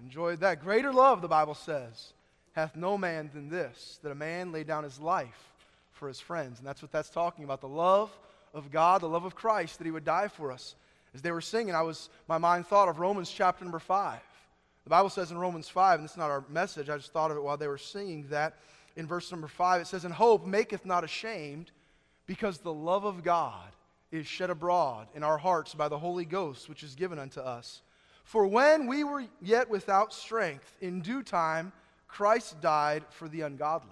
Enjoyed that. Greater love, the Bible says, hath no man than this, that a man lay down his life for his friends. And that's what that's talking about, the love of God, the love of Christ, that he would die for us. As they were singing, my mind thought of Romans chapter number 5. The Bible says in Romans 5, and this is not our message, I just thought of it while they were singing that. In verse number 5, it says, "And hope maketh not ashamed, because the love of God is shed abroad in our hearts by the Holy Ghost, which is given unto us. For when we were yet without strength, in due time Christ died for the ungodly.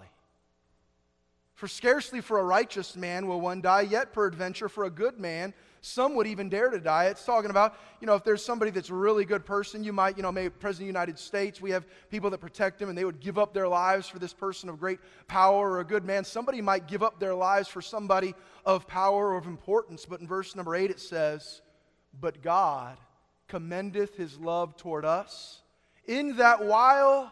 For scarcely for a righteous man will one die, yet peradventure for a good man some would even dare to die." It's talking about, if there's somebody that's a really good person, you might, maybe President of the United States, we have people that protect him and they would give up their lives for this person of great power or a good man. Somebody might give up their lives for somebody of power or of importance. But in verse number 8 it says, "But God commendeth his love toward us, in that while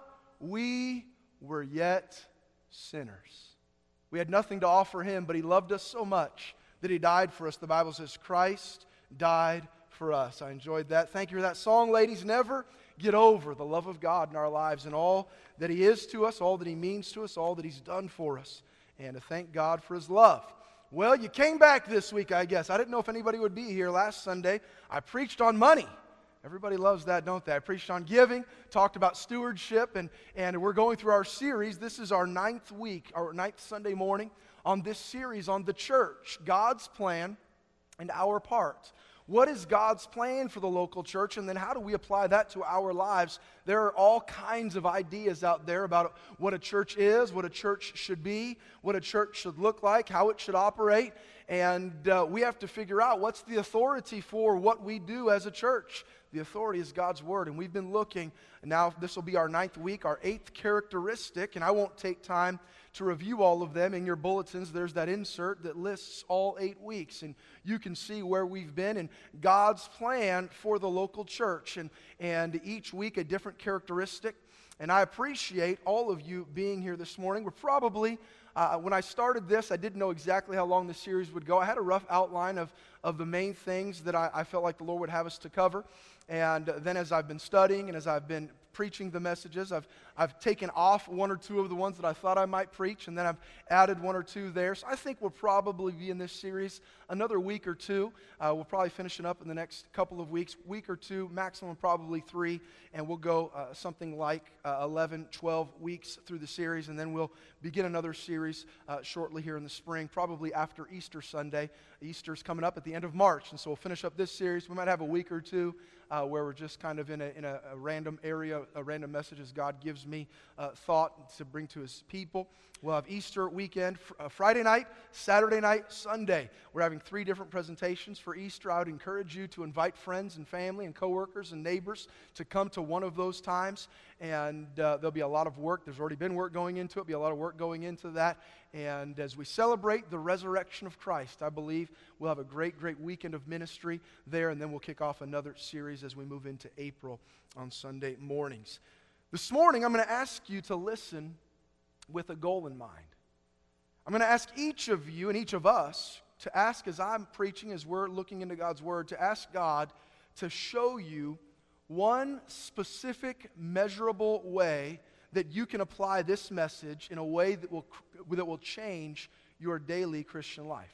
we were yet sinners." We had nothing to offer him, but he loved us so much that he died for us. The Bible says Christ died for us. I enjoyed that. Thank you for that song, ladies. Never get over the love of God in our lives and all that he is to us, all that he means to us, all that he's done for us, and to thank God for his love. Well, you came back this week, I guess. I didn't know if anybody would be here last Sunday. I preached on money. Everybody loves that, don't they? I preached on giving, talked about stewardship, and we're going through our series. This is our 9th week, our 9th Sunday morning on this series on the church, God's plan and our part. What is God's plan for the local church, and then how do we apply that to our lives? There are all kinds of ideas out there about what a church is, what a church should be, what a church should look like, how it should operate, and we have to figure out what's the authority for what we do as a church. The authority is God's Word, and we've been looking, and now this will be our 9th week, our 8th characteristic, and I won't take time to review all of them. In your bulletins, there's that insert that lists all 8 weeks, and you can see where we've been and God's plan for the local church, and each week a different characteristic. And I appreciate all of you being here this morning. We're probably, when I started this, I didn't know exactly how long the series would go. I had a rough outline of the main things that I felt like the Lord would have us to cover. And then as I've been studying and as I've been preaching the messages, I've taken off one or two of the ones that I thought I might preach, and then I've added one or two there. So I think we'll probably be in this series another week or two. We'll probably finish it up in the next couple of weeks, week or two, maximum probably 3, and we'll go something like 11, 12 weeks through the series, and then we'll begin another series shortly here in the spring, probably after Easter Sunday. Easter's coming up at the end of March, and so we'll finish up this series. We might have a week or two where we're just kind of in a random area, a random message as God gives me thought to bring to his people. We'll have Easter weekend, Friday night, Saturday night, Sunday. We're having 3 different presentations for Easter. I would encourage you to invite friends and family and coworkers and neighbors to come to one of those times. And there'll be a lot of work. There's already been work going into it. Be a lot of work going into that. And as we celebrate the resurrection of Christ, I believe we'll have a great, great weekend of ministry there. And then we'll kick off another series as we move into April on Sunday mornings. This morning, I'm going to ask you to listen with a goal in mind. I'm going to ask each of you and each of us to ask, as I'm preaching, as we're looking into God's Word, to ask God to show you one specific, measurable way that you can apply this message in a way that will change your daily Christian life.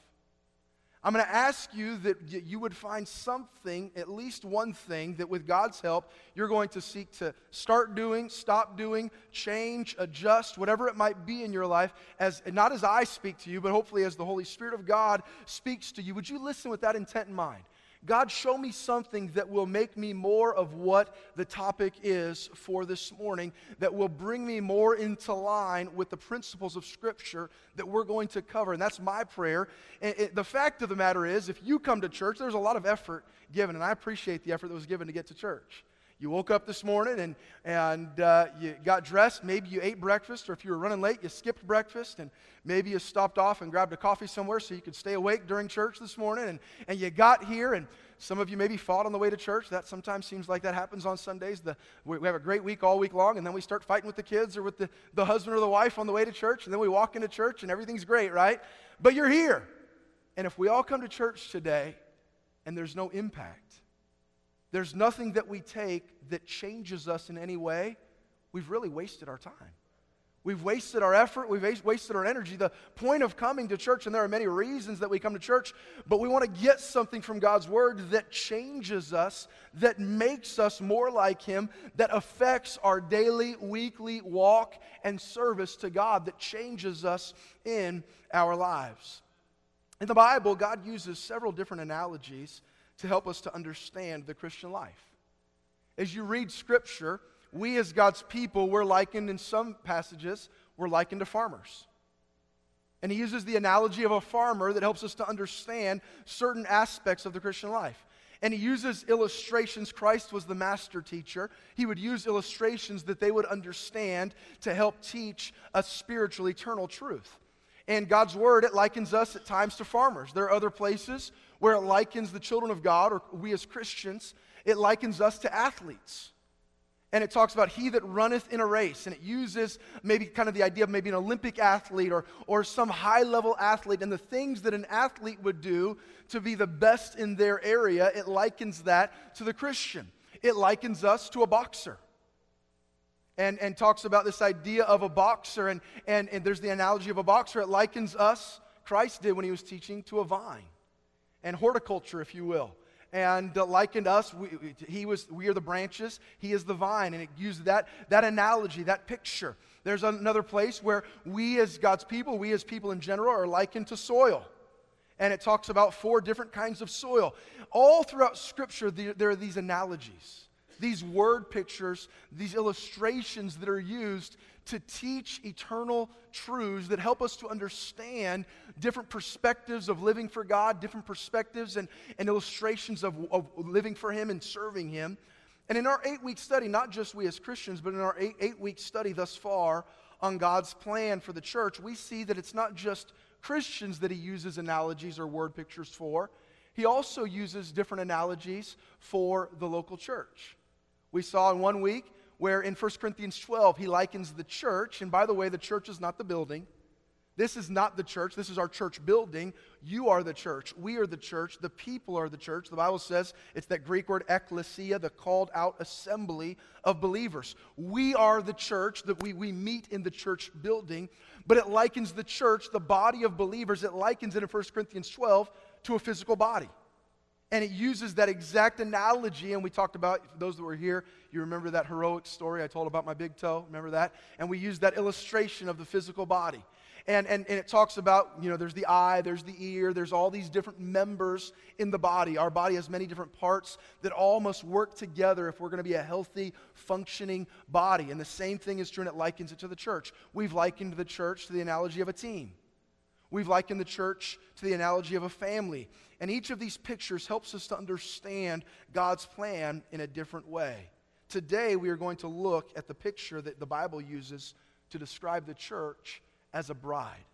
I'm going to ask you that you would find something, at least one thing, that with God's help, you're going to seek to start doing, stop doing, change, adjust, whatever it might be in your life, not as I speak to you, but hopefully as the Holy Spirit of God speaks to you. Would you listen with that intent in mind? God, show me something that will make me more of what the topic is for this morning, that will bring me more into line with the principles of Scripture that we're going to cover. And that's my prayer. And the fact of the matter is, if you come to church, there's a lot of effort given, and I appreciate the effort that was given to get to church. You woke up this morning and you got dressed. Maybe you ate breakfast, or if you were running late, you skipped breakfast, and maybe you stopped off and grabbed a coffee somewhere so you could stay awake during church this morning, and you got here, and some of you maybe fought on the way to church. That sometimes seems like that happens on Sundays. We have a great week all week long, and then we start fighting with the kids or with the husband or the wife on the way to church, and then we walk into church, and everything's great, right? But you're here. And if we all come to church today and there's no impact, there's nothing that we take that changes us in any way, we've really wasted our time. We've wasted our effort. We've wasted our energy. The point of coming to church, and there are many reasons that we come to church, but we want to get something from God's Word that changes us, that makes us more like Him, that affects our daily, weekly walk and service to God, that changes us in our lives. In the Bible, God uses several different analogies to help us to understand the Christian life. As you read Scripture, we as God's people, we're likened in some passages, we're likened to farmers. And he uses the analogy of a farmer that helps us to understand certain aspects of the Christian life. And he uses illustrations. Christ was the master teacher. He would use illustrations that they would understand to help teach a spiritual, eternal truth. And God's Word, it likens us at times to farmers. There are other places where it likens the children of God, or we as Christians, it likens us to athletes. And it talks about he that runneth in a race. And it uses maybe kind of the idea of maybe an Olympic athlete or some high-level athlete. And the things that an athlete would do to be the best in their area, it likens that to the Christian. It likens us to a boxer. And talks about this idea of a boxer. And there's the analogy of a boxer. It likens us, Christ did when he was teaching, to a vine. And horticulture, if you will. And likened us, we are the branches, he is the vine. And it used that analogy, that picture. There's another place where we as God's people, we as people in general, are likened to soil. And it talks about 4 different kinds of soil. All throughout Scripture, there are these analogies, these word pictures, these illustrations that are used to teach eternal truths that help us to understand different perspectives of living for God, different perspectives and illustrations of living for Him and serving Him. And in our 8-week study, not just we as Christians, but in our 8-week study thus far on God's plan for the church, we see that it's not just Christians that He uses analogies or word pictures for. He also uses different analogies for the local church. We saw in 1 week where in 1 Corinthians 12, he likens the church. And by the way, the church is not the building. This is not the church. This is our church building. You are the church. We are the church. The people are the church. The Bible says it's that Greek word ekklesia, the called out assembly of believers. We are the church, that we meet in the church building. But it likens the church, the body of believers, it likens it in 1 Corinthians 12 to a physical body. And it uses that exact analogy, and we talked about, for those that were here, you remember that heroic story I told about my big toe, remember that? And we used that illustration of the physical body. And it talks about, there's the eye, there's the ear, there's all these different members in the body. Our body has many different parts that all must work together if we're going to be a healthy, functioning body. And the same thing is true, and it likens it to the church. We've likened the church to the analogy of a team. We've likened the church to the analogy of a family. And each of these pictures helps us to understand God's plan in a different way. Today, we are going to look at the picture that the Bible uses to describe the church as a bride.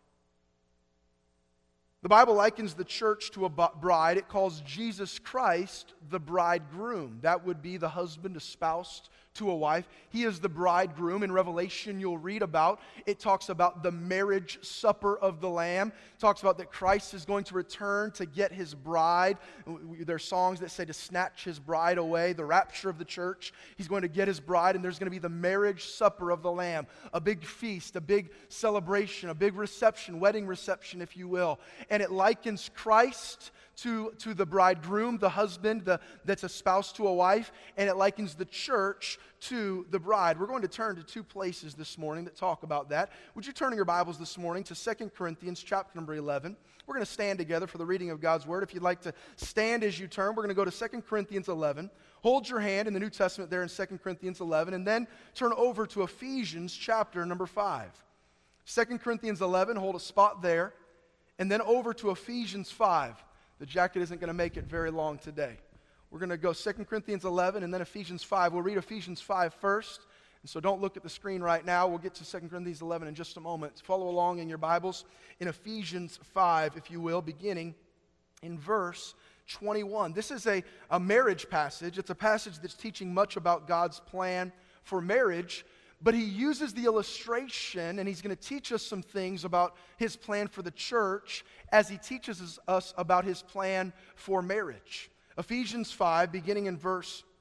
The Bible likens the church to a bride. It calls Jesus Christ the bridegroom. That would be the husband espoused to a wife. He is the bridegroom. In Revelation, you'll read about, it talks about the marriage supper of the Lamb. It talks about that Christ is going to return to get his bride. There are songs that say to snatch his bride away, the rapture of the church. He's going to get his bride, and there's going to be the marriage supper of the Lamb, a big feast, a big celebration, a big reception, wedding reception, if you will. And it likens Christ to the bridegroom, the husband that's espoused to a wife, and it likens the church to the bride. We're going to turn to 2 places this morning that talk about that. Would you turn in your Bibles this morning to 2 Corinthians chapter number 11? We're going to stand together for the reading of God's Word. If you'd like to stand as you turn, we're going to go to 2 Corinthians 11. Hold your hand in the New Testament there in 2 Corinthians 11, and then turn over to Ephesians chapter number 5. 2 Corinthians 11, hold a spot there, and then over to Ephesians 5. The jacket isn't going to make it very long today. We're going to go 2 Corinthians 11 and then Ephesians 5. We'll read Ephesians 5 first. And so don't look at the screen right now. We'll get to 2 Corinthians 11 in just a moment. Follow along in your Bibles in Ephesians 5, if you will, beginning in verse 21. This is a marriage passage. It's a passage that's teaching much about God's plan for marriage. But he uses the illustration, and he's going to teach us some things about his plan for the church as he teaches us about his plan for marriage. Ephesians 5, beginning in verse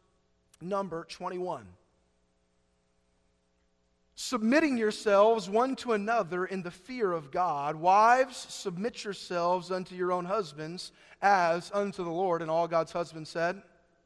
number 21. Submitting yourselves one to another in the fear of God. Wives, submit yourselves unto your own husbands as unto the Lord. And all God's husbands said?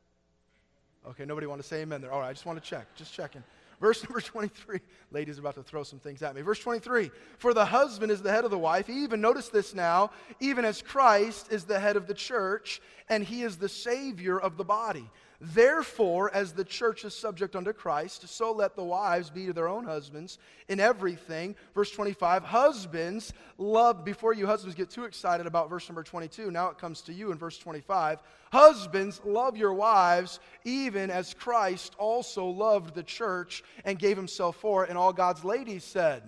Okay, nobody want to say amen there. All right, I just want to check. Just checking. Verse number 23. Ladies are about to throw some things at me. Verse 23. For the husband is the head of the wife. Even, notice this now, even as Christ is the head of the church, and he is the Savior of the body. Therefore, as the church is subject unto Christ, so let the wives be to their own husbands in everything. Verse 25, husbands, love, before you husbands get too excited about verse number 22, now it comes to you in verse 25. Husbands, love your wives, even as Christ also loved the church and gave himself for it. And all God's ladies said,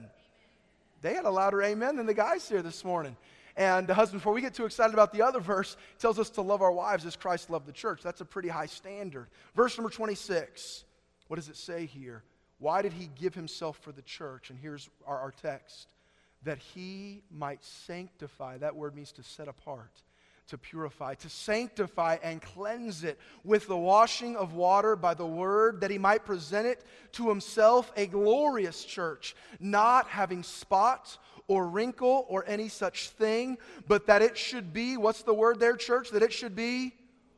they had a louder amen than the guys here this morning. And husbands, before we get too excited about the other verse, it tells us to love our wives as Christ loved the church. That's a pretty high standard. Verse number 26, what does it say here? Why did he give himself for the church? And here's our text. That he might sanctify, that word means to set apart, to purify, to sanctify and cleanse it with the washing of water by the word, that he might present it to himself a glorious church, not having spot or wrinkle or any such thing, but that it should be, what's the word there, church? That it should be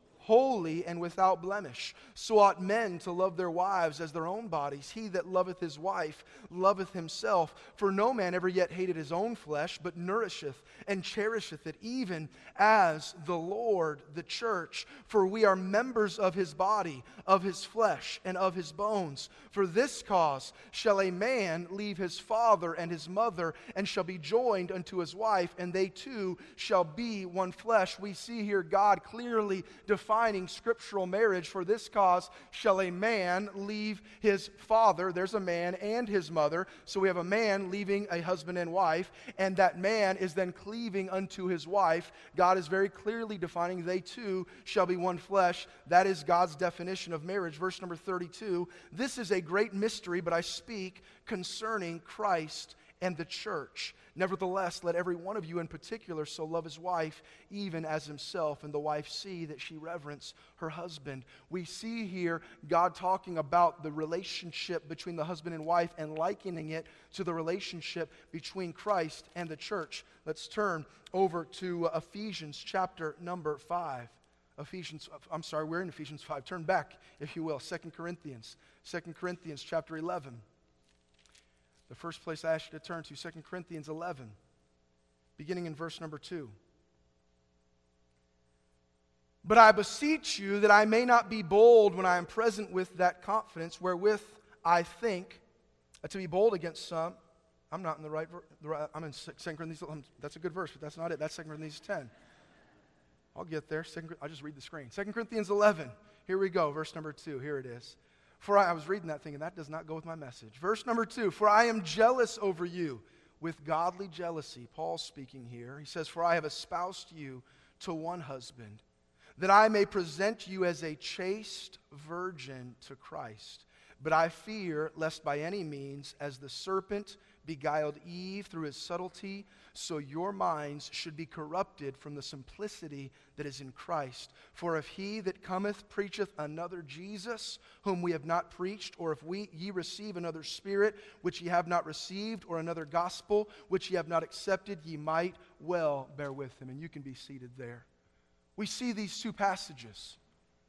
holy and without blemish. So ought men to love their wives as their own bodies. He that loveth his wife loveth himself. For no man ever yet hated his own flesh, but nourisheth and cherisheth it, even as the Lord the church. For we are members of his body, of his flesh, and of his bones. For this cause shall a man leave his father and his mother, and shall be joined unto his wife, and they two shall be one flesh. We see here God clearly defining scriptural marriage. For this cause shall a man leave his father, there's a man, and his mother. So we have a man leaving a husband and wife, and that man is then cleaving unto his wife. God is very clearly defining they two shall be one flesh. That is God's definition of marriage. Verse number 32, this is a great mystery, but I speak concerning Christ and the church. Nevertheless, let every one of you in particular so love his wife, even as himself, and the wife see that she reverence her husband. We see here God talking about the relationship between the husband and wife and likening it to the relationship between Christ and the church. Let's turn over to Ephesians chapter number 5. We're in Ephesians 5. Turn back, if you will, 2 Corinthians chapter 11. The first place I ask you to turn to, 2 Corinthians 11, beginning in verse number 2. But I beseech you that I may not be bold when I am present with that confidence wherewith I think to be bold against some. I'm not in the right verse. I'm in 2 Corinthians 11. That's a good verse, but that's not it. That's 2 Corinthians 10. I'll get there. I'll just read the screen. 2 Corinthians 11. Here we go. Verse number 2. Here it is. For I was reading that thing, and that does not go with my message. Verse number 2. For I am jealous over you with godly jealousy. Paul's speaking here. He says, for I have espoused you to one husband, that I may present you as a chaste virgin to Christ. But I fear lest by any means, as the serpent beguiled Eve through his subtlety, so your minds should be corrupted from the simplicity that is in Christ. For if he that cometh preacheth another Jesus, whom we have not preached, or if ye receive another spirit, which ye have not received, or another gospel, which ye have not accepted, ye might well bear with him. And you can be seated there. We see these two passages.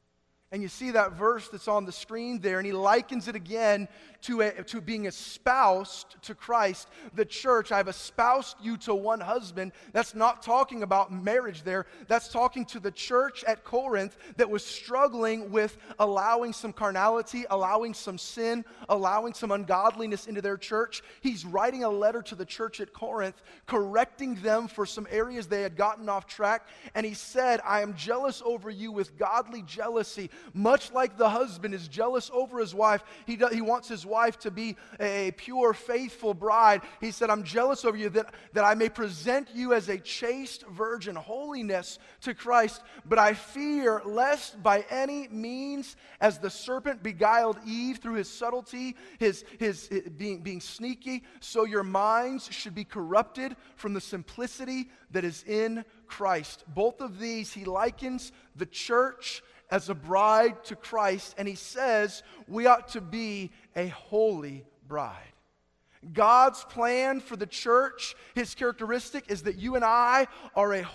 And you see that verse that's on the screen there, and he likens it again to being espoused to Christ, the church. I've espoused you to one husband. That's not talking about marriage there. That's talking to the church at Corinth that was struggling with allowing some carnality, allowing some sin, allowing some ungodliness into their church. He's writing a letter to the church at Corinth, correcting them for some areas they had gotten off track. And he said, I am jealous over you with godly jealousy. Much like the husband is jealous over his wife, he wants his wife to be a pure, faithful bride. He said, I'm jealous over you that I may present you as a chaste virgin, holiness to Christ. But I fear lest by any means, as the serpent beguiled Eve through his subtlety, his being sneaky, so your minds should be corrupted from the simplicity that is in Christ. Both of these he likens the church as a bride to Christ, and he says we ought to be a holy bride. God's plan for the church, his characteristic is that you and I are a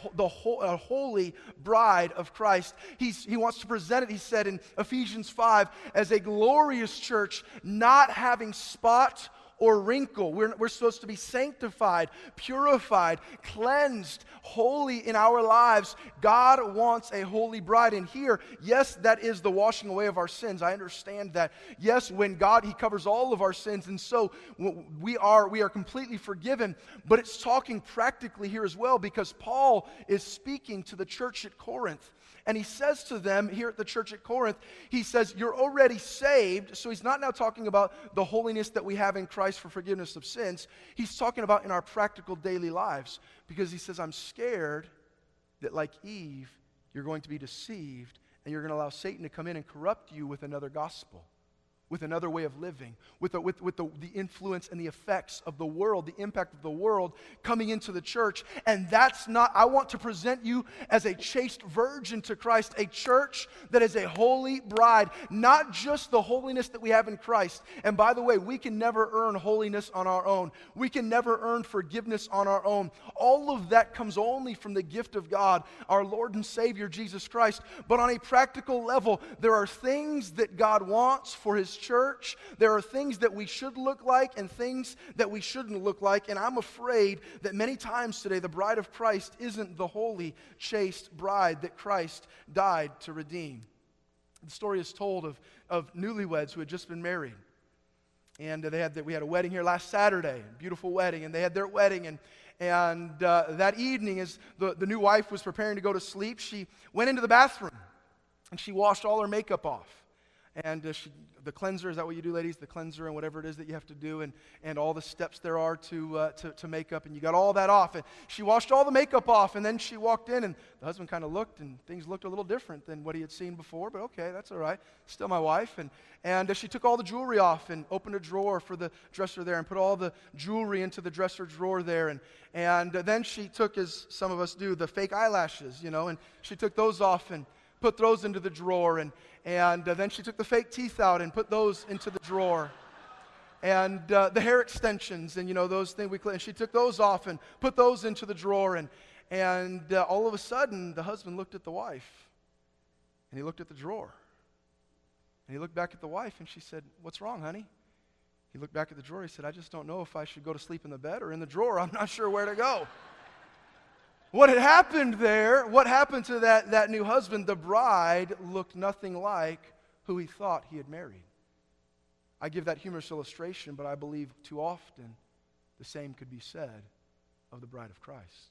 holy bride of Christ. He wants to present it, he said in Ephesians 5, as a glorious church, not having spot or wrinkle. We're supposed to be sanctified, purified, cleansed, holy in our lives. God wants a holy bride. And here, yes, that is the washing away of our sins. I understand that. Yes, when God, he covers all of our sins, and so we are completely forgiven. But it's talking practically here as well, because Paul is speaking to the church at Corinth. And he says to them here at the church at Corinth, he says, you're already saved. So he's not now talking about the holiness that we have in Christ for forgiveness of sins. He's talking about in our practical daily lives. Because he says, I'm scared that like Eve, you're going to be deceived and you're going to allow Satan to come in and corrupt you with another gospel, with another way of living, with the influence and the effects of the world, the impact of the world coming into the church. And that's not, I want to present you as a chaste virgin to Christ, a church that is a holy bride, not just the holiness that we have in Christ. And by the way, we can never earn holiness on our own. We can never earn forgiveness on our own. All of that comes only from the gift of God, our Lord and Savior, Jesus Christ. But on a practical level, there are things that God wants for his church. There are things that we should look like and things that we shouldn't look like. And I'm afraid that many times today the bride of Christ isn't the holy, chaste bride that Christ died to redeem. The story is told of newlyweds who had just been married. And we had a wedding here last Saturday, a beautiful wedding, and they had their wedding. And that evening, as the new wife was preparing to go to sleep, she went into the bathroom and she washed all her makeup off. And the cleanser, is that what you do, ladies? The cleanser and whatever it is that you have to do, and all the steps there are to makeup, and you got all that off. And she washed all the makeup off, and then she walked in, and the husband kind of looked, and things looked a little different than what he had seen before, but okay, that's all right. Still my wife. And she took all the jewelry off and opened a drawer for the dresser there and put all the jewelry into the dresser drawer there. And then she took, as some of us do, the fake eyelashes, and she took those off and put those into the drawer, and then she took the fake teeth out and put those into the drawer. And the hair extensions and, those things and she took those off and put those into the drawer. And all of a sudden, the husband looked at the wife, and he looked at the drawer. And he looked back at the wife, and she said, "What's wrong, honey?" He looked back at the drawer. He said, "I just don't know if I should go to sleep in the bed or in the drawer. I'm not sure where to go." What had happened there, what happened to that new husband, the bride looked nothing like who he thought he had married. I give that humorous illustration, but I believe too often the same could be said of the bride of Christ.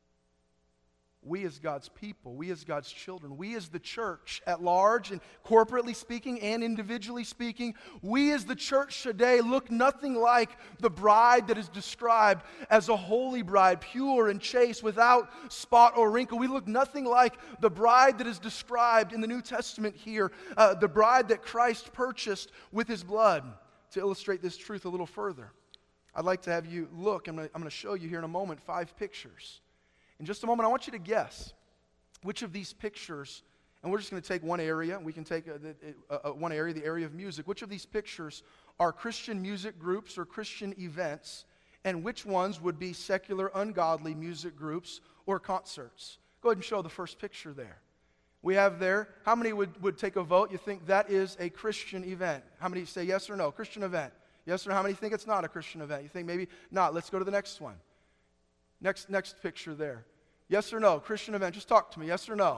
We as God's people, we as God's children, we as the church at large, and corporately speaking and individually speaking, we as the church today look nothing like the bride that is described as a holy bride, pure and chaste, without spot or wrinkle. We look nothing like the bride that is described in the New Testament here, the bride that Christ purchased with his blood. To illustrate this truth a little further, I'd like to have you look. I'm going to show you here in a moment 5 pictures. In just a moment, I want you to guess which of these pictures, and we're just going to take one area. We can take one area, the area of music. Which of these pictures are Christian music groups or Christian events, and which ones would be secular, ungodly music groups or concerts? Go ahead and show the first picture there. We have there, how many would take a vote? You think that is a Christian event? How many say yes or no? Christian event. Yes or no? How many think it's not a Christian event? You think maybe not. Let's go to the next one. Next picture there. Yes or no? Christian event. Just talk to me. Yes or no?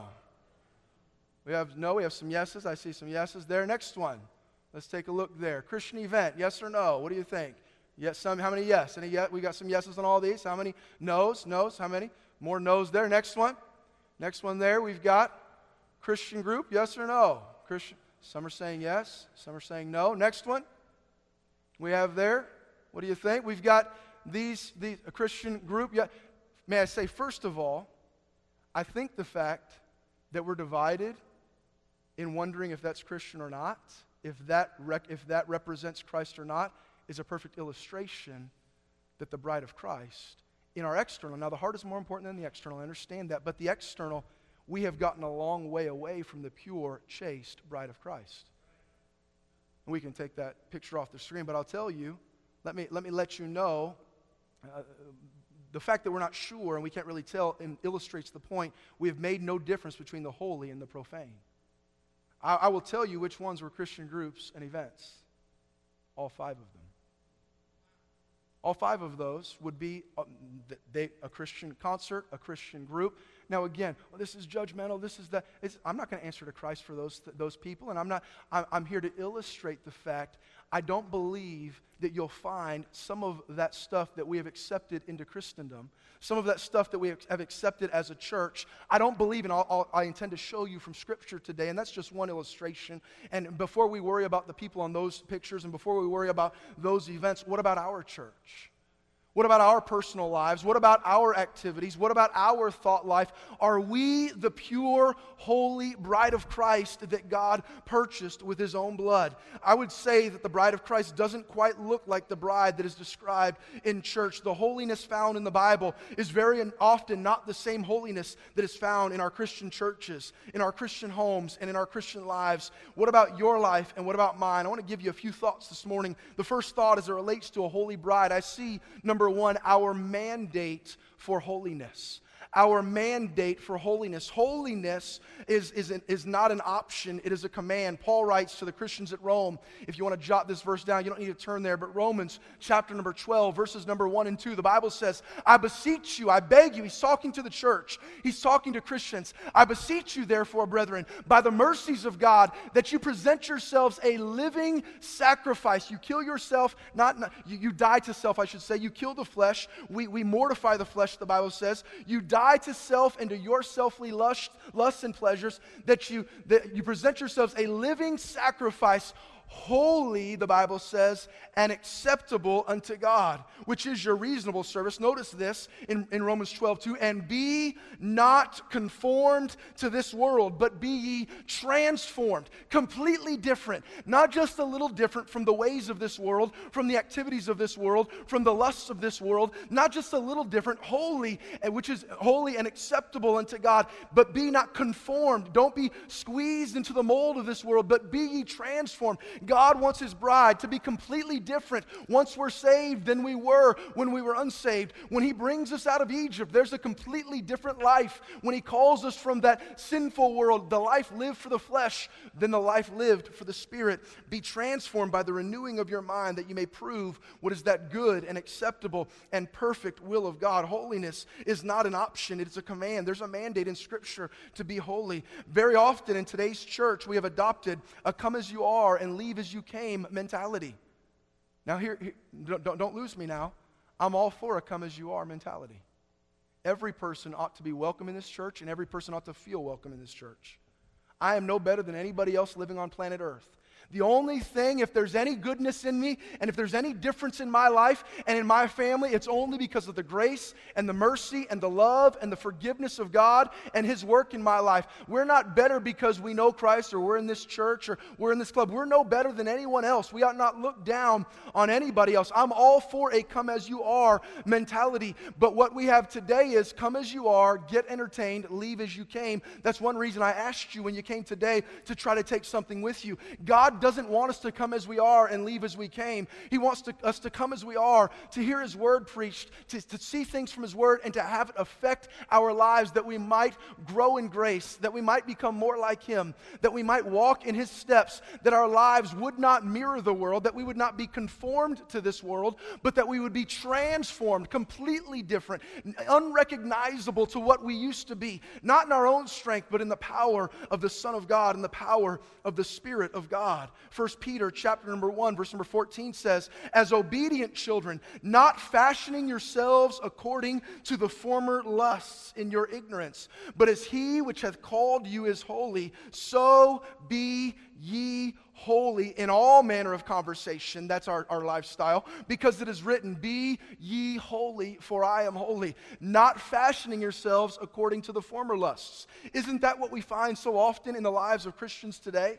We have some yeses. I see some yeses there. Next one. Let's take a look there. Christian event. Yes or no? What do you think? Yes. How many yes? We got some yeses on all these. How many no's? No's. How many? More no's there. Next one. Next one there. We've got Christian group. Yes or no? Christian. Some are saying yes. Some are saying no. Next one. We have there. What do you think? We've got a Christian group. Yeah. May I say, first of all, I think the fact that we're divided in wondering if that's Christian or not, if that represents Christ or not, is a perfect illustration that the bride of Christ, in our external, now the heart is more important than the external, I understand that, but the external, we have gotten a long way away from the pure, chaste bride of Christ. And we can take that picture off the screen, but I'll tell you, let me let you know, the fact that we're not sure and we can't really tell illustrates the point. We have made no difference between the holy and the profane. I will tell you which ones were Christian groups and events. All 5 of them. All 5 of those would be a Christian concert, a Christian group. Now again, this is judgmental, this is that. I'm not going to answer to Christ for those people, and I'm here to illustrate the fact I don't believe that you'll find some of that stuff that we have accepted into Christendom, some of that stuff that we have accepted as a church. I don't believe, and I intend to show you from Scripture today, and that's just one illustration. And before we worry about the people on those pictures, and before we worry about those events, what about our church? What about our personal lives? What about our activities? What about our thought life? Are we the pure, holy bride of Christ that God purchased with His own blood? I would say that the bride of Christ doesn't quite look like the bride that is described in church. The holiness found in the Bible is very often not the same holiness that is found in our Christian churches, in our Christian homes, and in our Christian lives. What about your life and what about mine? I want to give you a few thoughts this morning. The first thought as it relates to a holy bride, I see, number one, our mandate for holiness. Our mandate for holiness. Holiness is not an option, it is a command. Paul writes to the Christians at Rome, if you want to jot this verse down, you don't need to turn there, but Romans chapter number 12, verses number 1 and 2, the Bible says, I beseech you, I beg you, he's talking to the church, he's talking to Christians, I beseech you therefore, brethren, by the mercies of God, that you present yourselves a living sacrifice. You kill yourself, you die to self, I should say, you kill the flesh, we mortify the flesh, the Bible says, you die to self and to your selfly lusts and pleasures, that you present yourselves a living sacrifice, holy, the Bible says, and acceptable unto God, which is your reasonable service. Notice this in Romans 12:2, and be not conformed to this world, but be ye transformed. Completely different. Not just a little different from the ways of this world, from the activities of this world, from the lusts of this world. Not just a little different, holy, which is holy and acceptable unto God, but be not conformed. Don't be squeezed into the mold of this world, but be ye transformed. God wants His bride to be completely different once we're saved than we were when we were unsaved. When He brings us out of Egypt, there's a completely different life. When He calls us from that sinful world, the life lived for the flesh, than the life lived for the Spirit. Be transformed by the renewing of your mind, that you may prove what is that good and acceptable and perfect will of God. Holiness is not an option, it's a command. There's a mandate in Scripture to be holy. Very often in today's church, we have adopted a come as you are and leave as you came mentality. Now here don't lose me now. I'm all for a come as you are mentality. Every person ought to be welcome in this church, and every person ought to feel welcome in this church. I am no better than anybody else living on planet Earth. The only thing, if there's any goodness in me, and if there's any difference in my life and in my family, it's only because of the grace and the mercy and the love and the forgiveness of God and His work in my life. We're not better because we know Christ, or we're in this church, or we're in this club. We're no better than anyone else. We ought not look down on anybody else. I'm all for a come as you are mentality, but what we have today is come as you are, get entertained, leave as you came. That's one reason I asked you when you came today to try to take something with you. God doesn't want us to come as we are and leave as we came. He wants us to come as we are, to hear His Word preached, to see things from His Word, and to have it affect our lives, that we might grow in grace, that we might become more like Him, that we might walk in His steps, that our lives would not mirror the world, that we would not be conformed to this world, but that we would be transformed, completely different, unrecognizable to what we used to be, not in our own strength, but in the power of the Son of God and the power of the Spirit of God. 1 Peter chapter number 1, verse number 14 says, as obedient children, not fashioning yourselves according to the former lusts in your ignorance, but as He which hath called you is holy, so be ye holy in all manner of conversation. That's our lifestyle, because it is written, be ye holy, for I am holy. Not fashioning yourselves according to the former lusts. Isn't that what we find so often in the lives of Christians today?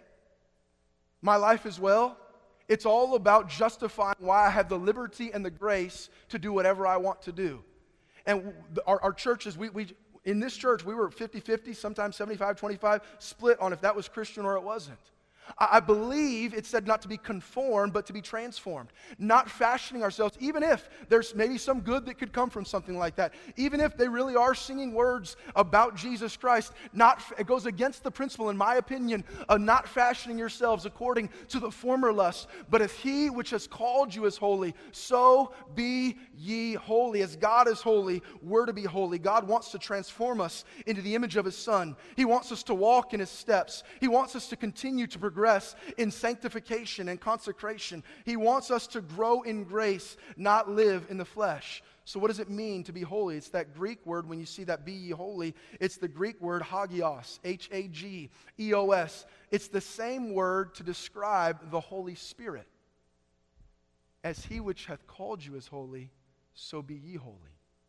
My life as well, it's all about justifying why I have the liberty and the grace to do whatever I want to do. And our churches, In this church, we were 50-50, sometimes 75-25, split on if that was Christian or it wasn't. I believe it said not to be conformed, but to be transformed. Not fashioning ourselves, even if there's maybe some good that could come from something like that. Even if they really are singing words about Jesus Christ, it goes against the principle, in my opinion, of not fashioning yourselves according to the former lusts. But if he which has called you is holy, so be ye holy. As God is holy, we're to be holy. God wants to transform us into the image of his Son. He wants us to walk in his steps. He wants us to continue to progress in sanctification and consecration. He wants us to grow in grace, not live in the flesh. So what does it mean to be holy? It's that Greek word, when you see that be ye holy, it's the Greek word hagios, H-A-G-E-O-S. It's the same word to describe the Holy Spirit. As he which hath called you is holy, so be ye holy.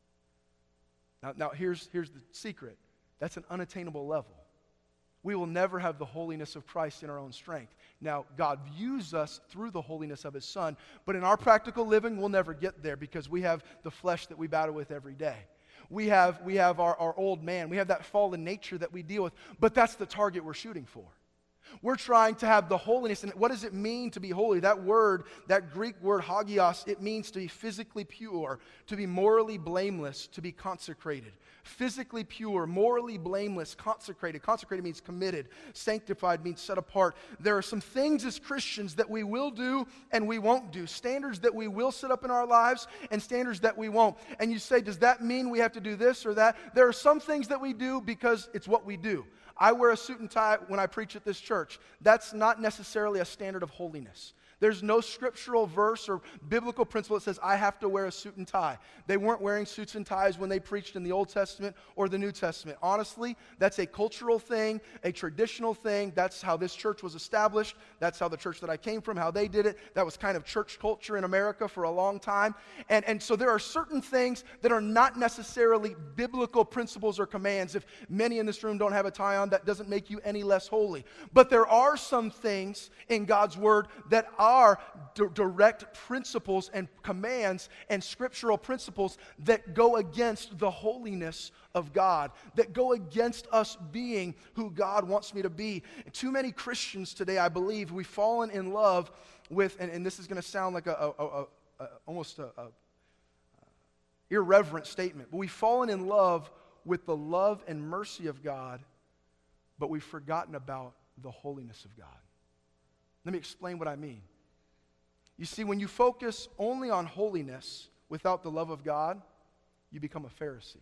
Now here's the secret. That's an unattainable level. We will never have the holiness of Christ in our own strength. Now, God views us through the holiness of his Son, but in our practical living, we'll never get there because we have the flesh that we battle with every day. We have our old man. We have that fallen nature that we deal with, but that's the target we're shooting for. We're trying to have the holiness. And what does it mean to be holy? That word, that Greek word hagios, it means to be physically pure, to be morally blameless, to be consecrated. Physically pure, morally blameless, consecrated. Consecrated means committed. Sanctified means set apart. There are some things as Christians that we will do and we won't do. Standards that we will set up in our lives and standards that we won't. And you say, does that mean we have to do this or that? There are some things that we do because it's what we do. I wear a suit and tie when I preach at this church. That's not necessarily a standard of holiness. There's no scriptural verse or biblical principle that says I have to wear a suit and tie. They weren't wearing suits and ties when they preached in the Old Testament or the New Testament. Honestly, that's a cultural thing, a traditional thing. That's how this church was established. That's how the church that I came from, how they did it. That was kind of church culture in America for a long time. And so there are certain things that are not necessarily biblical principles or commands. If many in this room don't have a tie on, that doesn't make you any less holy. But there are some things in God's Word that are direct principles and commands and scriptural principles that go against the holiness of God, that go against us being who God wants me to be. And too many Christians today, I believe, we've fallen in love with, and this is going to sound like almost a irreverent statement, but we've fallen in love with the love and mercy of God, but we've forgotten about the holiness of God. Let me explain what I mean. You see, when you focus only on holiness without the love of God, you become a Pharisee.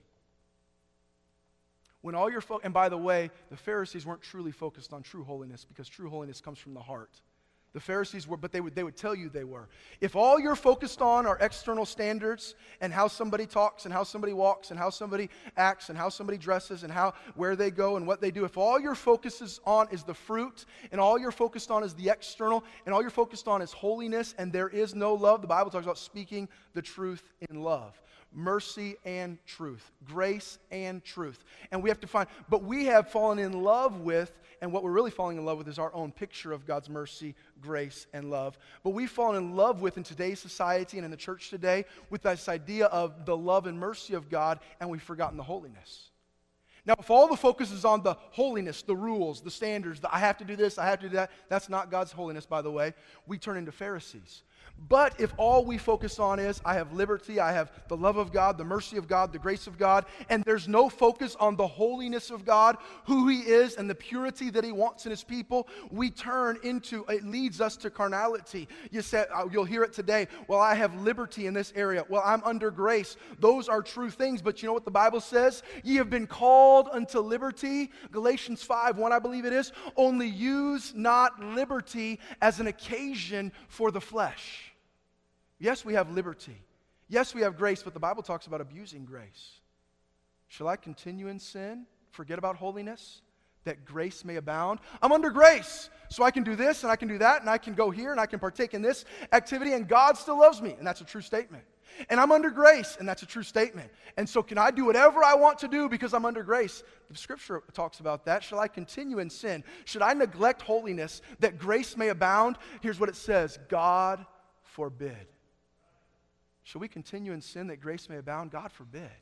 When all your and by the way, the Pharisees weren't truly focused on true holiness because true holiness comes from the heart. The Pharisees were, but they would tell you they were. If all you're focused on are external standards and how somebody talks and how somebody walks and how somebody acts and how somebody dresses and where they go and what they do, if all your focus is on is the fruit and all you're focused on is the external and all you're focused on is holiness and there is no love, the Bible talks about speaking the truth in love. Mercy and truth, grace and truth. And we have to find, but we have fallen in love with, and what we're really falling in love with is our own picture of God's mercy, grace, and love. But we've fallen in love with, in today's society and in the church today, with this idea of the love and mercy of God, and we've forgotten the holiness. Now, if all the focus is on the holiness, the rules, the standards, I have to do this, I have to do that, that's not God's holiness, by the way, we turn into Pharisees. But if all we focus on is, I have liberty, I have the love of God, the mercy of God, the grace of God, and there's no focus on the holiness of God, who he is, and the purity that he wants in his people, we turn into, it leads us to carnality. You said, you'll hear it today, well, I have liberty in this area. Well, I'm under grace. Those are true things, but you know what the Bible says? Ye have been called unto liberty. Galatians 5:1, I believe it is. Only use not liberty as an occasion for the flesh. Yes, we have liberty. Yes, we have grace, but the Bible talks about abusing grace. Shall I continue in sin, forget about holiness, that grace may abound? I'm under grace, so I can do this and I can do that and I can go here and I can partake in this activity and God still loves me, and that's a true statement. And I'm under grace, and that's a true statement. And so can I do whatever I want to do because I'm under grace? The scripture talks about that. Shall I continue in sin? Should I neglect holiness that grace may abound? Here's what it says, God forbid. Shall we continue in sin that grace may abound? God forbid.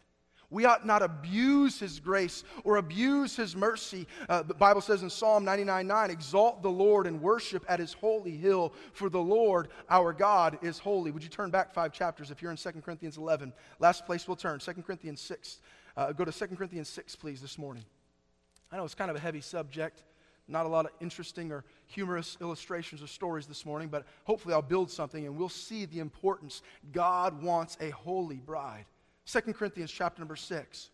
We ought not abuse His grace or abuse His mercy. The Bible says in Psalm 99:9, exalt the Lord and worship at His holy hill, for the Lord our God is holy. Would you turn back 5 chapters if you're in 2 Corinthians 11? Last place we'll turn, 2 Corinthians 6. Go to 2 Corinthians 6, please, this morning. I know it's kind of a heavy subject. Not a lot of interesting or humorous illustrations or stories this morning, but hopefully I'll build something and we'll see the importance. God wants a holy bride. 2 Corinthians chapter number 6.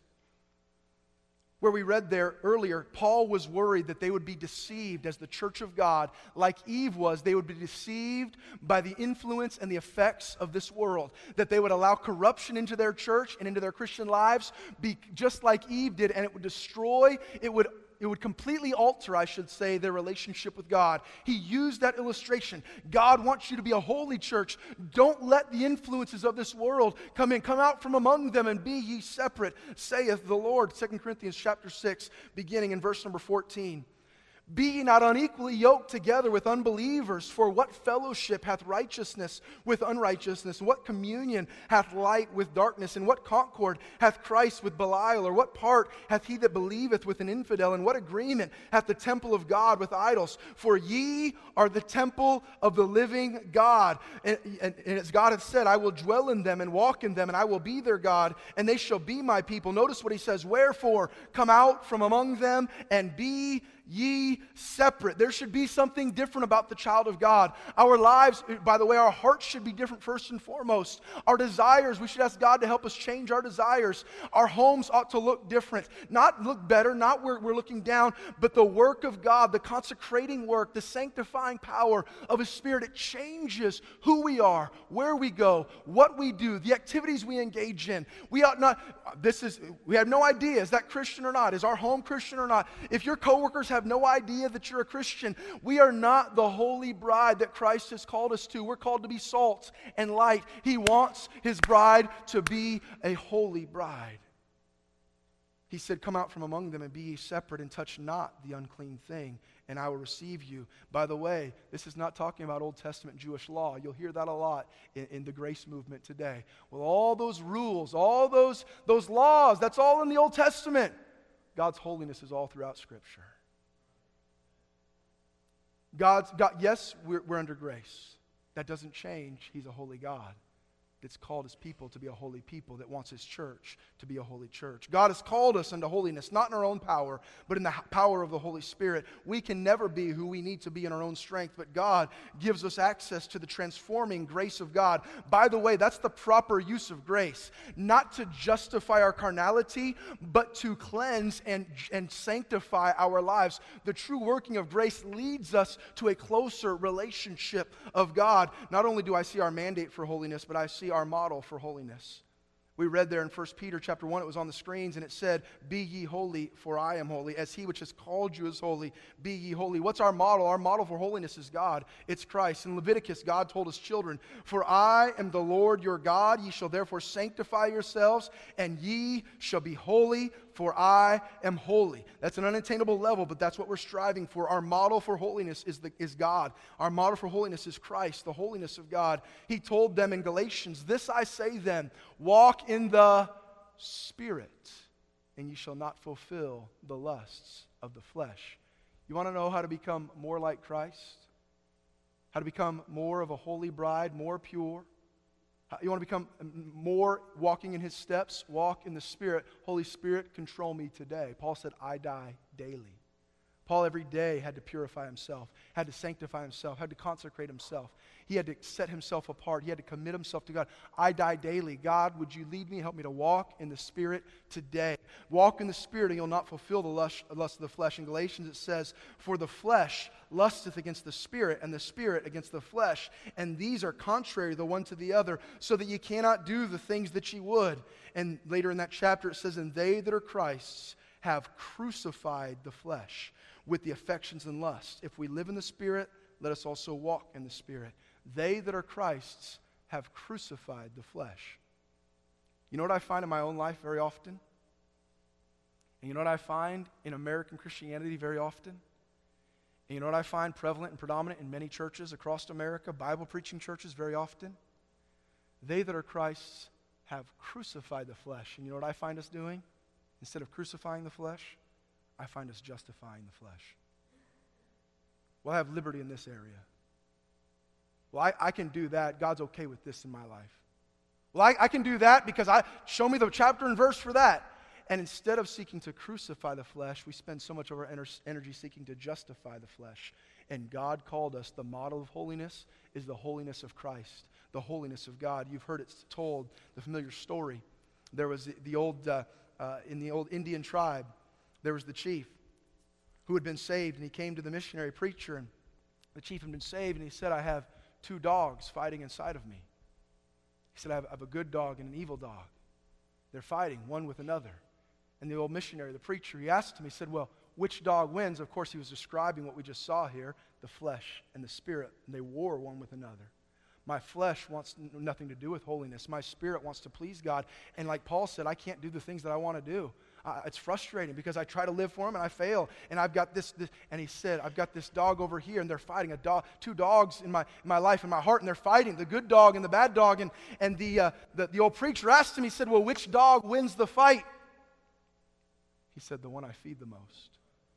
Where we read there earlier, Paul was worried that they would be deceived as the church of God, like Eve was. They would be deceived by the influence and the effects of this world. That they would allow corruption into their church and into their Christian lives, be just like Eve did, and it would destroy, it would completely alter, I should say, their relationship with God. He used that illustration. God wants you to be a holy church. Don't let the influences of this world come in. Come out from among them and be ye separate, saith the Lord. 2 Corinthians chapter 6, beginning in verse number 14. Be ye not unequally yoked together with unbelievers, for what fellowship hath righteousness with unrighteousness? And what communion hath light with darkness? And what concord hath Christ with Belial? Or what part hath he that believeth with an infidel? And what agreement hath the temple of God with idols? For ye are the temple of the living God. And as God hath said, I will dwell in them and walk in them, and I will be their God, and they shall be my people. Notice what he says, wherefore come out from among them and be ye separate. There should be something different about the child of God. Our lives, by the way, our hearts should be different first and foremost. Our desires, we should ask God to help us change our desires. Our homes ought to look different. Not look better, not where we're looking down, but the work of God, the consecrating work, the sanctifying power of His Spirit. It changes who we are, where we go, what we do, the activities we engage in. We ought not, we have no idea, is that Christian or not? Is our home Christian or not? If your coworkers have no idea that you're a Christian, we are not the holy bride that Christ has called us to. We're called to be salt and light. He wants His bride to be a holy bride. He said, come out from among them and be ye separate and touch not the unclean thing, and I will receive you. By the way, this is not talking about Old Testament Jewish law. You'll hear that a lot in the grace movement today. Well, all those rules, all those laws, that's all in the Old Testament. God's holiness is all throughout Scripture. Yes, we're under grace. That doesn't change. He's a holy God that's called His people to be a holy people, that wants His church to be a holy church. God has called us unto holiness, not in our own power, but in the power of the Holy Spirit. We can never be who we need to be in our own strength, but God gives us access to the transforming grace of God. By the way, that's the proper use of grace. Not to justify our carnality, but to cleanse and sanctify our lives. The true working of grace leads us to a closer relationship of God. Not only do I see our mandate for holiness, but I see our model for holiness. We read there in 1 Peter chapter 1, it was on the screens, and it said, be ye holy, for I am holy. As He which has called you is holy, be ye holy. What's our model? Our model for holiness is God. It's Christ. In Leviticus, God told His children, for I am the Lord your God. Ye shall therefore sanctify yourselves, and ye shall be holy, for I am holy. That's an unattainable level, but that's what we're striving for. Our model for holiness is God. Our model for holiness is Christ, the holiness of God. He told them in Galatians, this I say then, walk in the Spirit, and ye shall not fulfill the lusts of the flesh. You want to know how to become more like Christ? How to become more of a holy bride, more pure? You want to become more walking in His steps? Walk in the Spirit. Holy Spirit, control me today. Paul said, I die daily. Paul every day had to purify himself, had to sanctify himself, had to consecrate himself. He had to set himself apart. He had to commit himself to God. I die daily. God, would you lead me, help me to walk in the Spirit today? Walk in the Spirit and you'll not fulfill the lust of the flesh. In Galatians it says, for the flesh lusteth against the Spirit, and the Spirit against the flesh. And these are contrary the one to the other, so that ye cannot do the things that ye would. And later in that chapter it says, and they that are Christ's have crucified the flesh with the affections and lusts. If we live in the Spirit, let us also walk in the Spirit. They that are Christ's have crucified the flesh. You know what I find in my own life very often? And you know what I find in American Christianity very often? And you know what I find prevalent and predominant in many churches across America, Bible preaching churches very often? They that are Christ's have crucified the flesh. And you know what I find us doing? Instead of crucifying the flesh, I find us justifying the flesh. Well, I have liberty in this area. Well, I can do that. God's okay with this in my life. Well, I can do that because show me the chapter and verse for that. And instead of seeking to crucify the flesh, we spend so much of our energy seeking to justify the flesh. And God called us, the model of holiness is the holiness of Christ, the holiness of God. You've heard it told, the familiar story. There was in the old Indian tribe, there was the chief who had been saved, and he came to the missionary preacher, and the chief had been saved, and he said, I have 2 dogs fighting inside of me. He said, I have a good dog and an evil dog. They're fighting one with another. And the old missionary, the preacher, he asked him, he said, well, which dog wins? Of course, he was describing what we just saw here, the flesh and the spirit, and they war one with another. My flesh wants nothing to do with holiness. My spirit wants to please God. And like Paul said, I can't do the things that I want to do. It's frustrating because I try to live for him and I fail. And I've got this, and he said, I've got this dog over here, and they're fighting. 2 dogs in my life, in my heart, and they're fighting, the good dog and the bad dog. And the old preacher asked him, he said, well, which dog wins the fight? He said, the one I feed the most.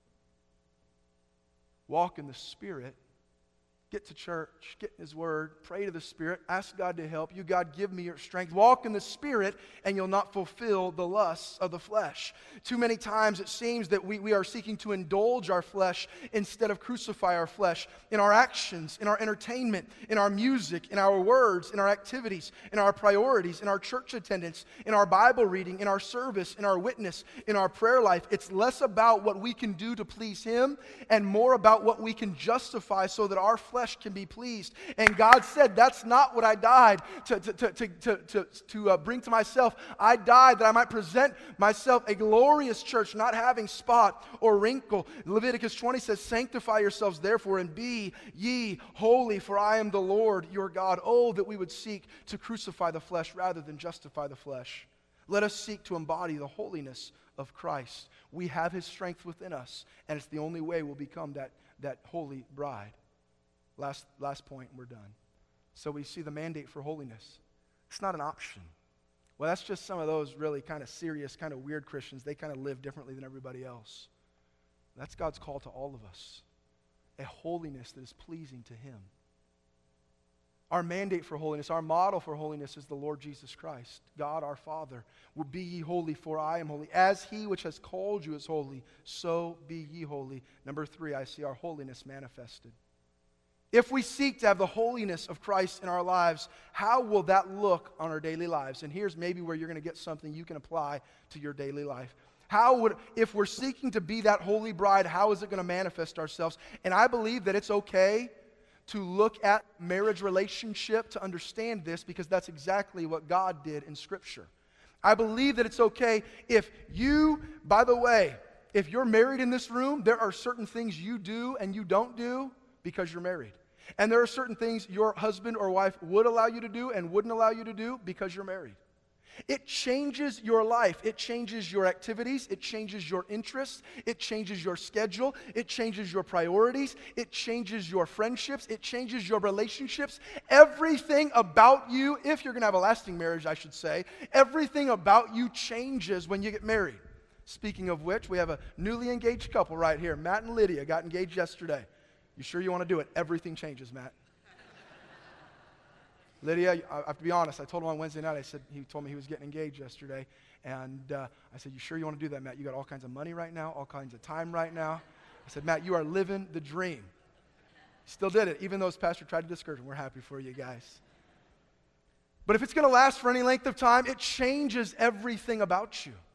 Walk in the Spirit. Get to church, get in His Word, pray to the Spirit, ask God to help you. God, give me your strength. Walk in the Spirit, and you'll not fulfill the lusts of the flesh. Too many times it seems that we are seeking to indulge our flesh instead of crucify our flesh in our actions, in our entertainment, in our music, in our words, in our activities, in our priorities, in our church attendance, in our Bible reading, in our service, in our witness, in our prayer life. It's less about what we can do to please Him and more about what we can justify so that our flesh can be pleased. And God said, that's not what I died to bring to myself. I died that I might present myself a glorious church, not having spot or wrinkle. Leviticus 20 says, sanctify yourselves therefore and be ye holy, for I am the Lord your God. Oh, that we would seek to crucify the flesh rather than justify the flesh. Let us seek to embody the holiness of Christ. We have His strength within us, and it's the only way we'll become that holy bride. Last point, and we're done. So we see the mandate for holiness. It's not an option. Well, that's just some of those really kind of serious, kind of weird Christians. They kind of live differently than everybody else. That's God's call to all of us. A holiness that is pleasing to Him. Our mandate for holiness, our model for holiness is the Lord Jesus Christ. God our Father. Will be ye holy, for I am holy. As He which has called you is holy, so be ye holy. Number 3, I see our holiness manifested. If we seek to have the holiness of Christ in our lives, how will that look on our daily lives? And here's maybe where you're going to get something you can apply to your daily life. If we're seeking to be that holy bride, how is it going to manifest ourselves? And I believe that it's okay to look at marriage relationship to understand this, because that's exactly what God did in Scripture. I believe that it's okay if by the way, if you're married in this room, there are certain things you do and you don't do because you're married. And there are certain things your husband or wife would allow you to do and wouldn't allow you to do because you're married. It changes your life. It changes your activities. It changes your interests. It changes your schedule. It changes your priorities. It changes your friendships. It changes your relationships. Everything about you, if you're going to have a lasting marriage, I should say, everything about you changes when you get married. Speaking of which, we have a newly engaged couple right here. Matt and Lydia got engaged yesterday. You sure you want to do it? Everything changes, Matt. Lydia, I have to be honest. I told him on Wednesday night, he told me he was getting engaged yesterday. And I said, you sure you want to do that, Matt? You got all kinds of money right now, all kinds of time right now. I said, Matt, you are living the dream. Still did it, even though his pastor tried to discourage him. We're happy for you guys. But if it's going to last for any length of time, it changes everything about you.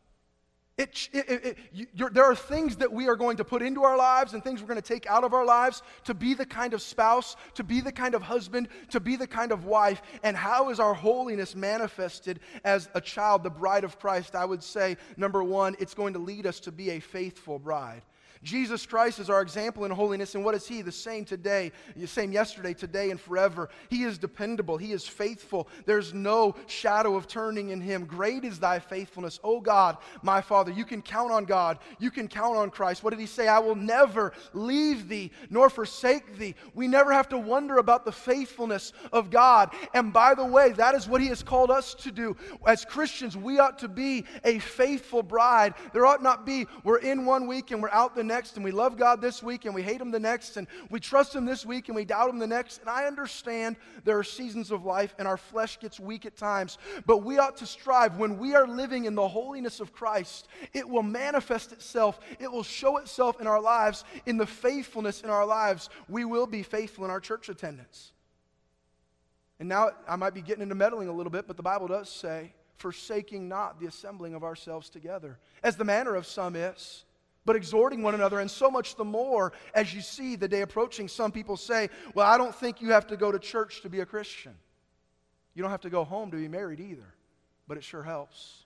There are things that we are going to put into our lives and things we're going to take out of our lives to be the kind of spouse, to be the kind of husband, to be the kind of wife. And how is our holiness manifested as a child, the bride of Christ? I would say, number 1, it's going to lead us to be a faithful bride. Jesus Christ is our example in holiness, and what is He? The same today, the same yesterday, today, and forever. He is dependable. He is faithful. There's no shadow of turning in Him. Great is thy faithfulness, O God, my Father. You can count on God. You can count on Christ. What did He say? I will never leave thee nor forsake thee. We never have to wonder about the faithfulness of God. And by the way, that is what He has called us to do. As Christians, we ought to be a faithful bride. There ought not be, we're in one week and we're out the next, and we love God this week and we hate Him the next, and we trust Him this week and we doubt Him the next. And I understand there are seasons of life and our flesh gets weak at times, but we ought to strive. When we are living in the holiness of Christ, it will manifest itself. It will show itself in our lives, in the faithfulness in our lives. We will be faithful in our church attendance. And now I might be getting into meddling a little bit, but the Bible does say, forsaking not the assembling of ourselves together, as the manner of some is, but exhorting one another, and so much the more as you see the day approaching. Some people say, well, I don't think you have to go to church to be a Christian. You don't have to go home to be married either, but it sure helps.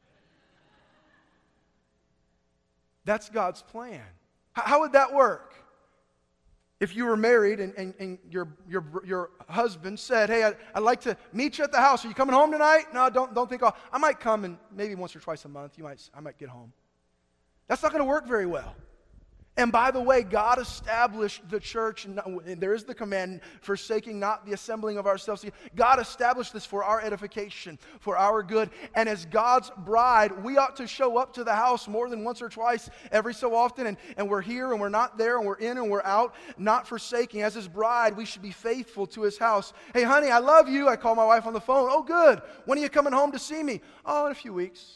That's God's plan. How would that work? If you were married and your husband said, hey, I'd like to meet you at the house. Are you coming home tonight? No, don't think I might come, and maybe once or twice a month I might get home. That's not going to work very well. And by the way, God established the church, and there is the command, forsaking not the assembling of ourselves. God established this for our edification, for our good. And as God's bride, we ought to show up to the house more than once or twice every so often. And we're here and we're not there, and we're in and we're out, not forsaking. As His bride, we should be faithful to His house. Hey, honey, I love you. I call my wife on the phone. Oh, good. When are you coming home to see me? Oh, in a few weeks.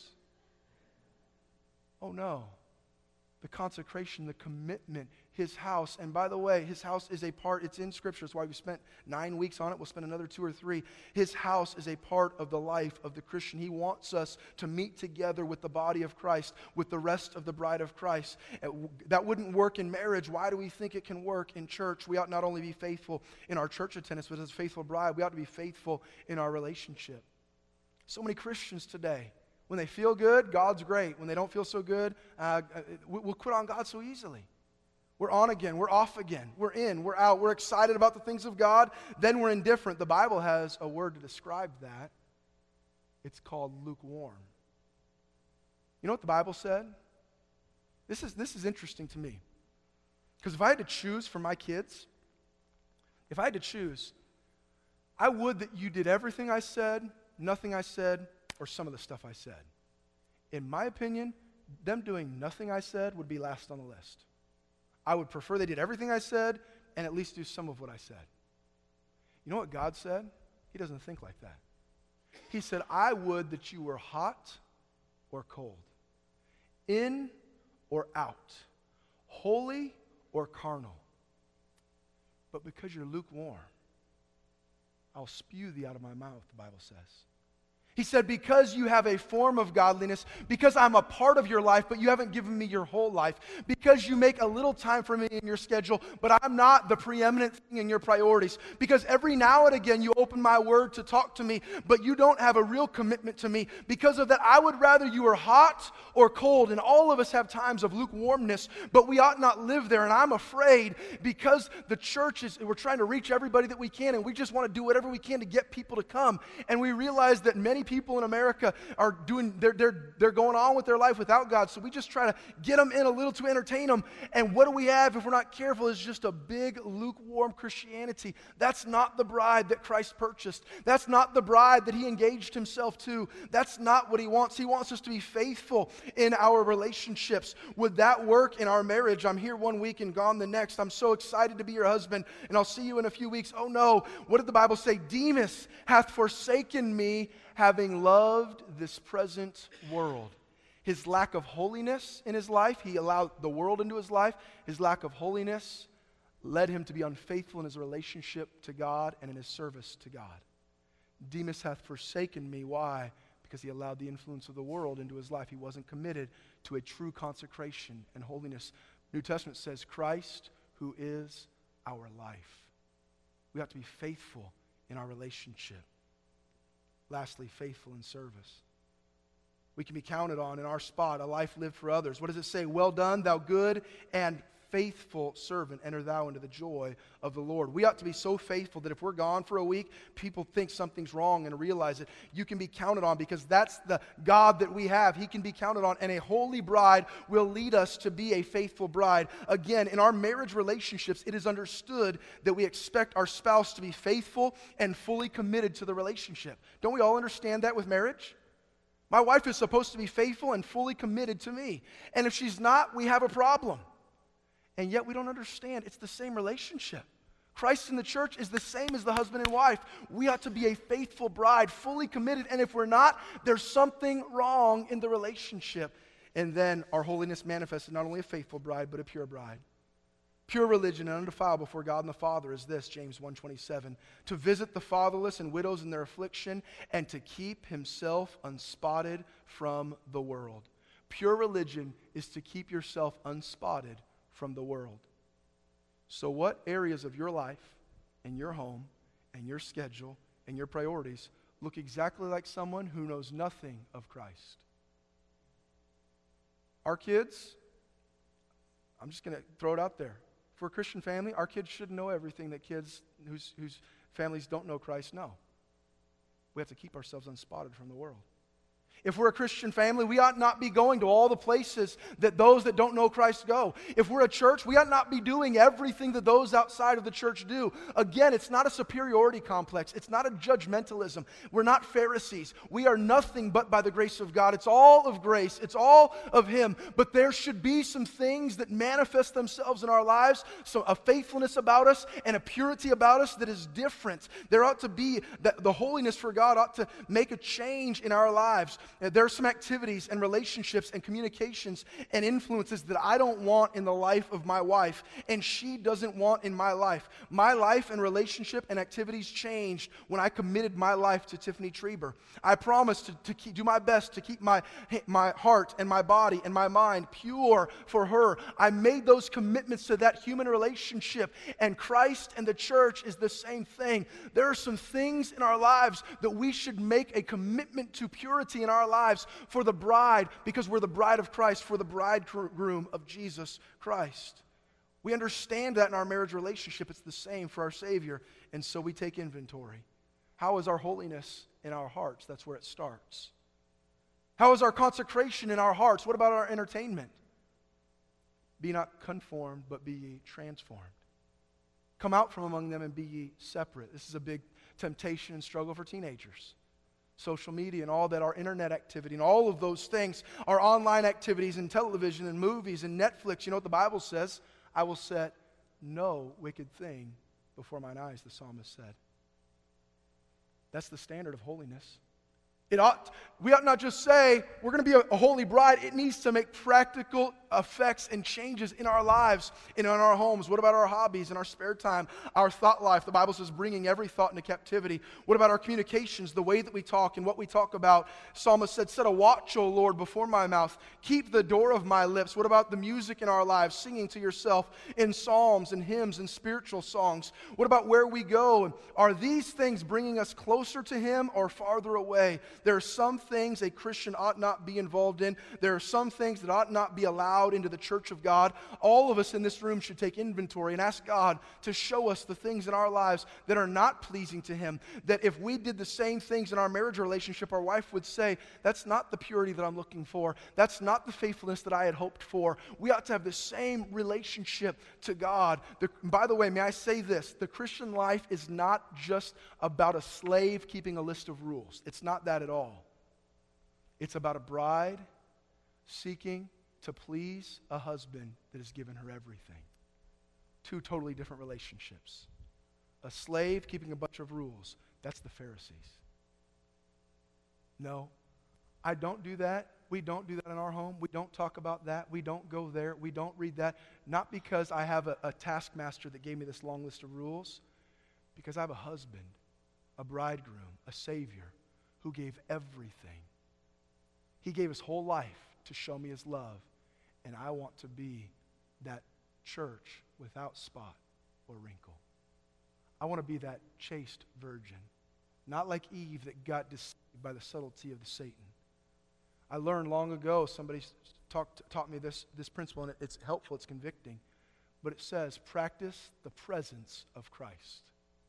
Oh, no. The consecration, the commitment, His house. And by the way, His house is a part, it's in Scripture. That's why we spent 9 weeks on it. We'll spend another 2 or 3. His house is a part of the life of the Christian. He wants us to meet together with the body of Christ, with the rest of the bride of Christ. That wouldn't work in marriage. Why do we think it can work in church? We ought not only be faithful in our church attendance, but as a faithful bride, we ought to be faithful in our relationship. So many Christians today, when they feel good, God's great. When they don't feel so good, we'll quit on God so easily. We're on again. We're off again. We're in. We're out. We're excited about the things of God. Then we're indifferent. The Bible has a word to describe that. It's called lukewarm. You know what the Bible said? This is interesting to me. Because if I had to choose for my kids, I would that you did everything I said, nothing I said, or some of the stuff I said. In my opinion, them doing nothing I said would be last on the list. I would prefer they did everything I said and at least do some of what I said. You know what God said? He doesn't think like that. He said, I would that you were hot or cold, in or out, holy or carnal. But because you're lukewarm, I'll spew thee out of my mouth, the Bible says. He said, because you have a form of godliness, because I'm a part of your life, but you haven't given me your whole life, because you make a little time for me in your schedule, but I'm not the preeminent thing in your priorities, because every now and again you open my word to talk to me, but you don't have a real commitment to me. Because of that, I would rather you were hot or cold, and all of us have times of lukewarmness, but we ought not live there. And I'm afraid because the church we're trying to reach everybody that we can, and we just want to do whatever we can to get people to come, and we realize that many people in America are doing, they're going on with their life without God, so we just try to get them in a little to entertain them, and what do we have if we're not careful is just a big lukewarm Christianity. That's not the bride that Christ purchased. That's not the bride that He engaged Himself to. That's not what He wants. He wants us to be faithful in our relationships. Would that work in our marriage? I'm here one week and gone the next. I'm so excited to be your husband, and I'll see you in a few weeks. Oh no, what did the Bible say? Demas hath forsaken me, having loved this present world. His lack of holiness in his life, he allowed the world into his life. His lack of holiness led him to be unfaithful in his relationship to God and in his service to God. Demas hath forsaken me. Why? Because he allowed the influence of the world into his life. He wasn't committed to a true consecration and holiness. New Testament says Christ, who is our life. We have to be faithful in our relationship. Lastly, faithful in service. We can be counted on in our spot, a life lived for others. What does it say? Well done, thou good and faithful servant, enter thou into the joy of the Lord. We ought to be so faithful that if we're gone for a week, people think something's wrong and realize it. You can be counted on because that's the God that we have. He can be counted on, and a holy bride will lead us to be a faithful bride. Again, in our marriage relationships, it is understood that we expect our spouse to be faithful and fully committed to the relationship. Don't we all understand that with marriage? My wife is supposed to be faithful and fully committed to me. And if she's not, we have a problem. And yet we don't understand. It's the same relationship. Christ in the church is the same as the husband and wife. We ought to be a faithful bride, fully committed. And if we're not, there's something wrong in the relationship. And then our holiness manifested, not only a faithful bride, but a pure bride. Pure religion and undefiled before God and the Father is this, James 1:27, to visit the fatherless and widows in their affliction and to keep himself unspotted from the world. Pure religion is to keep yourself unspotted from the world. So what areas of your life and your home and your schedule and your priorities look exactly like someone who knows nothing of Christ? Our kids, I'm just going to throw it out there. For a Christian family, our kids should know everything that kids whose families don't know Christ know. We have to keep ourselves unspotted from the world. If we're a Christian family, we ought not be going to all the places that those that don't know Christ go. If we're a church, we ought not be doing everything that those outside of the church do. Again, it's not a superiority complex. It's not a judgmentalism. We're not Pharisees. We are nothing but by the grace of God. It's all of grace. It's all of Him. But there should be some things that manifest themselves in our lives, so a faithfulness about us and a purity about us that is different. There ought to be, the holiness for God ought to make a change in our lives. There are some activities and relationships and communications and influences that I don't want in the life of my wife, and she doesn't want in my life. My life and relationship and activities changed when I committed my life to Tiffany Trieber. I promised to do my best to keep my heart and my body and my mind pure for her. I made those commitments to that human relationship, and Christ and the church is the same thing. There are some things in our lives that we should make a commitment to purity in our lives for the bride, because we're the bride of Christ, for the bridegroom of Jesus Christ. We understand that in our marriage relationship. It's the same for our Savior, and so we take inventory. How is our holiness in our hearts? That's where it starts. How is our consecration in our hearts? What about our entertainment? Be not conformed, but be ye transformed. Come out from among them and be ye separate. This is a big temptation and struggle for teenagers. Social media and all that, our internet activity and all of those things, our online activities and television and movies and Netflix. You know what the Bible says? I will set no wicked thing before mine eyes, the psalmist said. That's the standard of holiness. We ought not just say, we're going to be a holy bride. It needs to make practical effects and changes in our lives and in our homes. What about our hobbies and our spare time, our thought life? The Bible says bringing every thought into captivity. What about our communications, the way that we talk and what we talk about? Psalmist said, set a watch, O Lord, before my mouth. Keep the door of my lips. What about the music in our lives, singing to yourself in psalms and hymns and spiritual songs? What about where we go? Are these things bringing us closer to Him or farther away? There are some things a Christian ought not be involved in. There are some things that ought not be allowed into the church of God. All of us in this room should take inventory and ask God to show us the things in our lives that are not pleasing to Him. That if we did the same things in our marriage relationship, our wife would say, that's not the purity that I'm looking for. That's not the faithfulness that I had hoped for. We ought to have the same relationship to God. By the way, may I say this? The Christian life is not just about a slave keeping a list of rules. It's not that at all. It's about a bride seeking to please a husband that has given her everything. Two totally different relationships. A slave keeping a bunch of rules. That's the Pharisees. No, I don't do that. We don't do that in our home. We don't talk about that. We don't go there. We don't read that. Not because I have a taskmaster that gave me this long list of rules. Because I have a husband, a bridegroom, a Savior who gave everything. He gave His whole life to show me His love, and I want to be that church without spot or wrinkle. I want to be that chaste virgin, not like Eve that got deceived by the subtlety of Satan. I learned long ago, somebody taught me this principle, and it's helpful, it's convicting. But it says, practice the presence of Christ.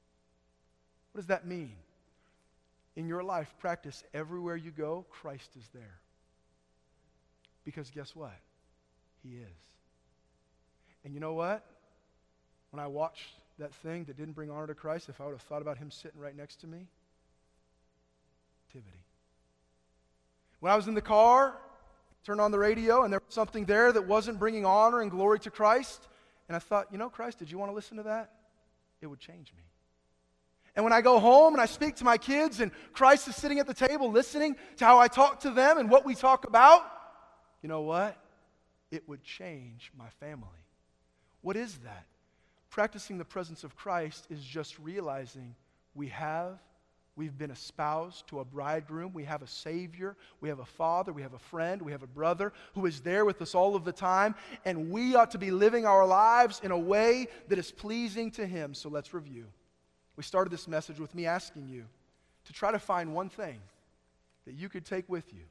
What does that mean? In your life, practice everywhere you go, Christ is there. Because guess what? He is. And you know what? When I watched that thing that didn't bring honor to Christ, if I would have thought about him sitting right next to me, activity. When I was in the car, turned on the radio, and there was something there that wasn't bringing honor and glory to Christ, and I thought, Christ, did you want to listen to that? It would change me. And when I go home and I speak to my kids and Christ is sitting at the table listening to how I talk to them and what we talk about, you know what? It would change my family. What is that? Practicing the presence of Christ is just realizing we've been espoused to a bridegroom. We have a Savior. We have a Father. We have a friend. We have a brother who is there with us all of the time. And we ought to be living our lives in a way that is pleasing to Him. So let's review. We started this message with me asking you to try to find one thing that you could take with you.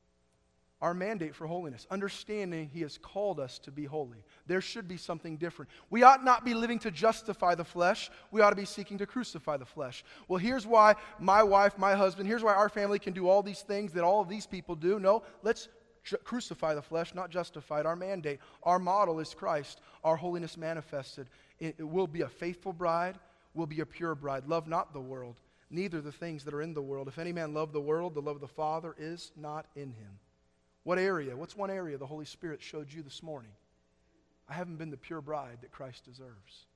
Our mandate for holiness, understanding He has called us to be holy. There should be something different. We ought not be living to justify the flesh. We ought to be seeking to crucify the flesh. Well, here's why my wife, my husband, here's why our family can do all these things that all of these people do. No, let's crucify the flesh, not justify it. Our mandate, our model is Christ, our holiness manifested. It will be a faithful bride, will be a pure bride. Love not the world, neither the things that are in the world. If any man love the world, the love of the Father is not in him. What area? What's one area the Holy Spirit showed you this morning? I haven't been the pure bride that Christ deserves.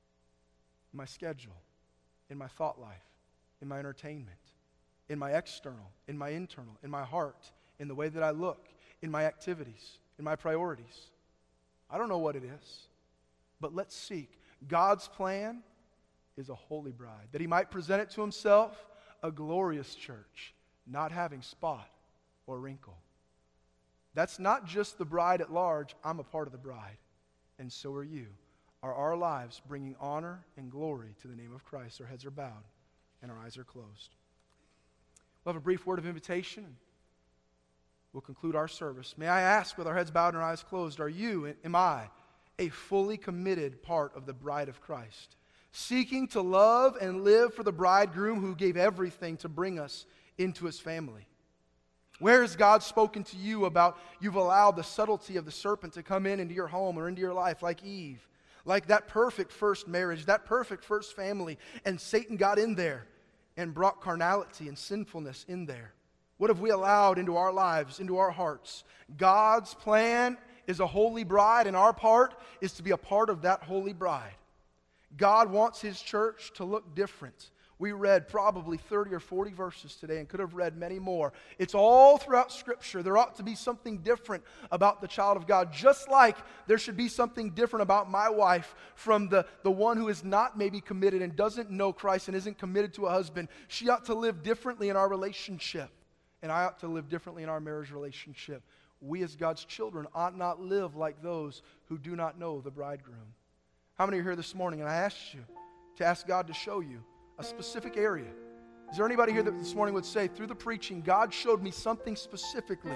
In my schedule, in my thought life, in my entertainment, in my external, in my internal, in my heart, in the way that I look, in my activities, in my priorities. I don't know what it is, but let's seek. God's plan is a holy bride, that He might present it to Himself, a glorious church, not having spot or wrinkle. That's not just the bride at large. I'm a part of the bride, and so are you. Are our lives bringing honor and glory to the name of Christ? Our heads are bowed and our eyes are closed. We'll have a brief word of invitation. We'll conclude our service. May I ask, with our heads bowed and our eyes closed, am I a fully committed part of the bride of Christ, seeking to love and live for the bridegroom who gave everything to bring us into His family? Where has God spoken to you about you've allowed the subtlety of the serpent to come into your home or into your life, like Eve, like that perfect first marriage, that perfect first family, and Satan got in there and brought carnality and sinfulness in there? What have we allowed into our lives, into our hearts? God's plan is a holy bride, and our part is to be a part of that holy bride. God wants His church to look different. We read probably 30 or 40 verses today and could have read many more. It's all throughout Scripture. There ought to be something different about the child of God, just like there should be something different about my wife from the one who is not maybe committed and doesn't know Christ and isn't committed to a husband. She ought to live differently in our relationship, and I ought to live differently in our marriage relationship. We as God's children ought not live like those who do not know the bridegroom. How many are here this morning? And I asked you to ask God to show you a specific area. Is there anybody here that this morning would say, through the preaching, God showed me something specifically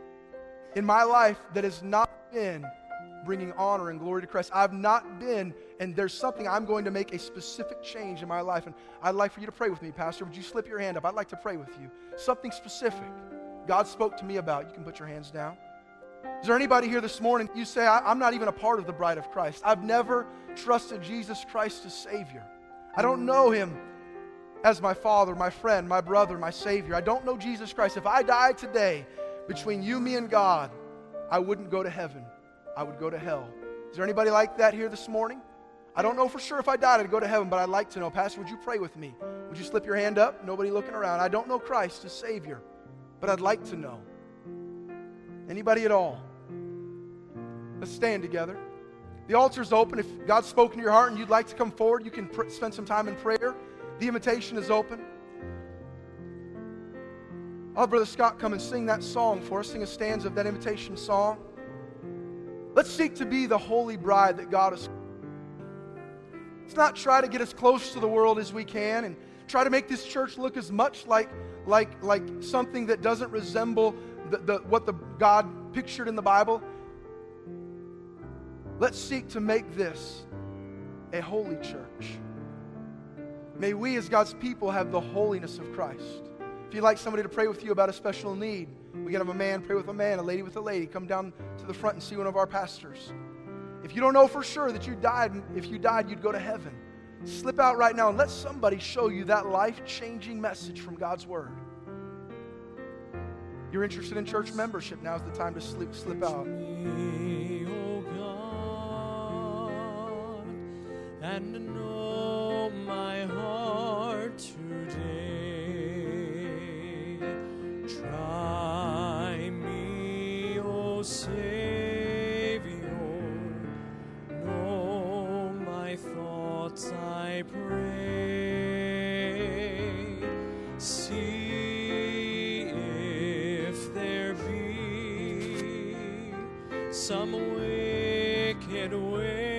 in my life that has not been bringing honor and glory to Christ? I've not been, and there's something I'm going to make a specific change in my life. And I'd like for you to pray with me, Pastor. Would you slip your hand up? I'd like to pray with you. Something specific God spoke to me about. You can put your hands down. Is there anybody here this morning, you say, I'm not even a part of the bride of Christ. I've never trusted Jesus Christ as Savior. I don't know Him as my Father, my friend, my brother, my Savior. I don't know Jesus Christ. If I died today between you, me, and God, I wouldn't go to heaven. I would go to hell. Is there anybody like that here this morning? I don't know for sure if I died I'd go to heaven, but I'd like to know. Pastor, would you pray with me? Would you slip your hand up? Nobody looking around. I don't know Christ as Savior, but I'd like to know. Anybody at all? Let's stand together. The altar's open. If God's spoken to your heart and you'd like to come forward, you can spend some time in prayer. The invitation is open. I'll have Brother Scott come and sing that song for us, sing a stanza of that invitation song. Let's seek to be the holy bride that God has. Let's not try to get as close to the world as we can and try to make this church look as much like something that doesn't resemble what the God pictured in the Bible. Let's seek to make this a holy church. May we as God's people have the holiness of Christ. If you'd like somebody to pray with you about a special need, we can have a man pray with a man, a lady with a lady. Come down to the front and see one of our pastors. If you don't know for sure that you died, if you died, you'd go to heaven, slip out right now and let somebody show you that life-changing message from God's Word. You're interested in church membership, now's the time to slip out. And know my heart today. Try me, O Savior. Know my thoughts, I pray. See if there be some wicked way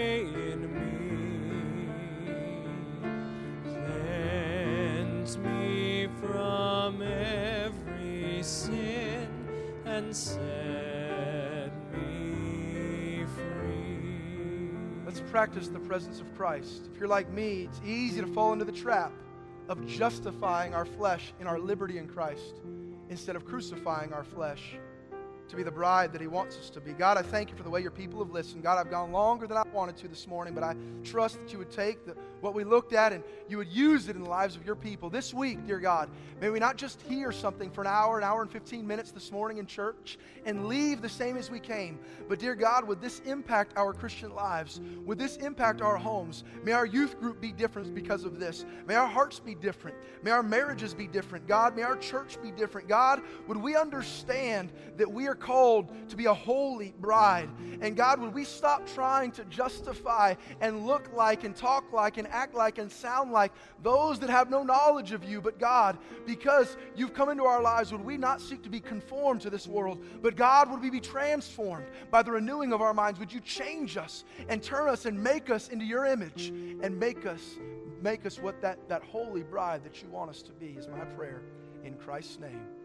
me from every sin and set me free. Let's practice the presence of Christ. If you're like me, it's easy to fall into the trap of justifying our flesh in our liberty in Christ instead of crucifying our flesh to be the bride that He wants us to be. God, I thank You for the way Your people have listened. God, I've gone longer than I wanted to this morning, but I trust that You would take what we looked at and You would use it in the lives of Your people. This week, dear God, may we not just hear something for an hour and 15 minutes this morning in church and leave the same as we came, but dear God, would this impact our Christian lives? Would this impact our homes? May our youth group be different because of this. May our hearts be different. May our marriages be different. God, may our church be different. God, would we understand that we are called to be a holy bride? And God, would we stop trying to justify and look like and talk like and act like and sound like those that have no knowledge of You? But God, because You've come into our lives, would we not seek to be conformed to this world, but God, would we be transformed by the renewing of our minds? Would You change us and turn us and make us into Your image and make us what that holy bride that You want us to be is my prayer in Christ's name.